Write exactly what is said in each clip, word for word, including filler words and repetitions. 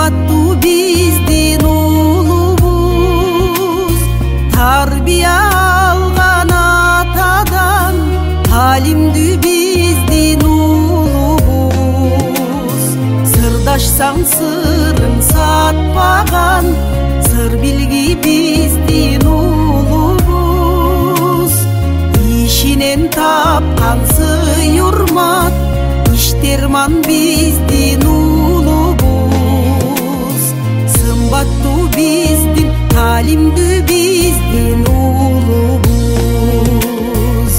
Сымбаттуу биздин улубуз, тарбия алган атадан, талимдүү биздин улубуз. Сырдашсаң сырын сатпаган, сыр билги биздин улубуз. Ишинен тапкан сый урмат, иштерман биздин улубуз. Сымбаттуу биздин, талимдүү биздин улубуз.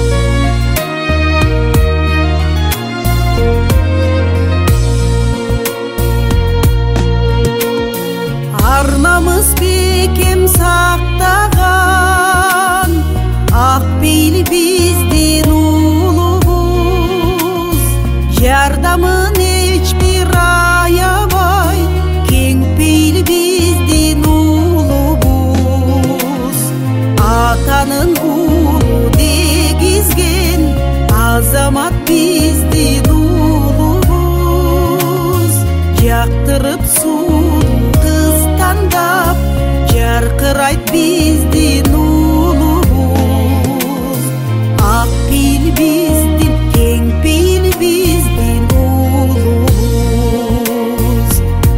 Ар намыс бекем сактаган, ак пейил биздин улубуз. Жардамын эч бир аябай, кең пейил биздин улубуз. Атанын улу дегизген, азамат биздин улубуз. Жактырып сулуу кыз тандап, жаркырайт биздин улубуз. Ак пейил биздин, кең пейил биздин улубуз.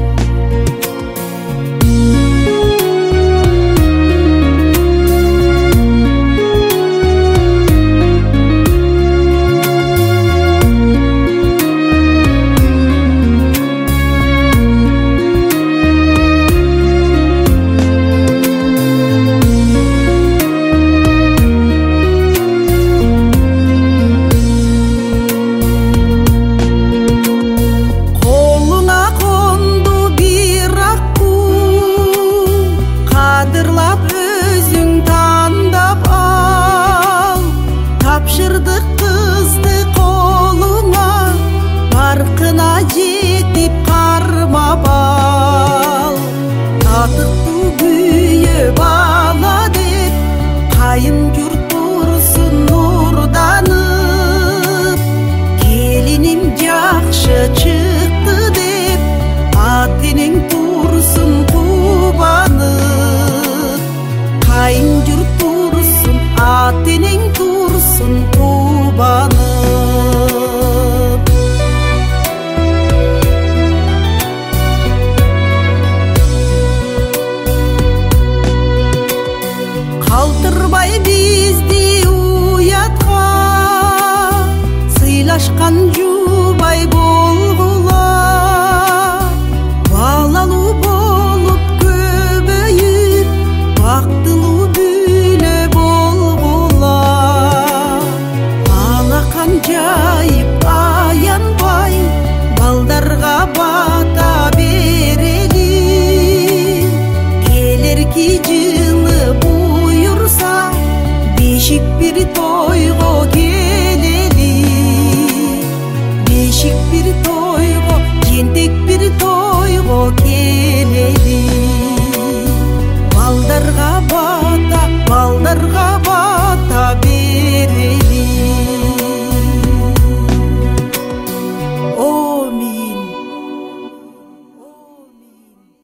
Колуна конду бир акку, кадырлап өзүң тандап ал. Тапшырдык кызды колуңа, баркына жетип кармап ал. Татыктуу күйөө